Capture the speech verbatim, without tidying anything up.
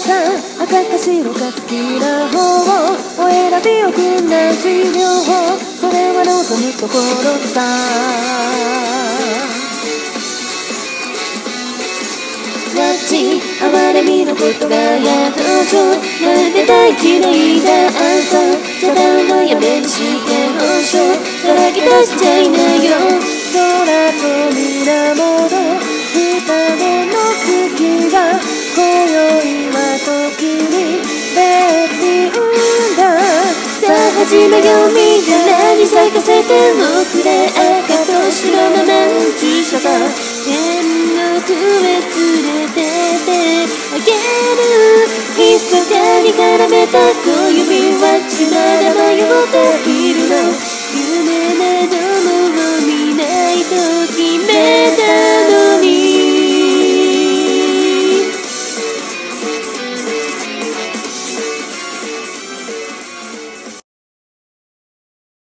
さん赤か白か好きな方お選びをくんな治療法それは望むところさ街哀れみのことがやっとなんで大嫌いだ朝茶番のやめにしてほしょさらけ出しちゃいなよ空と源双子の月が今宵は時にべっぴんださあ始めようみんなに咲かせておくれ赤と白のまんじゅうシャバ天の上連れてってあげる密かに絡めた小指は血まだ迷っている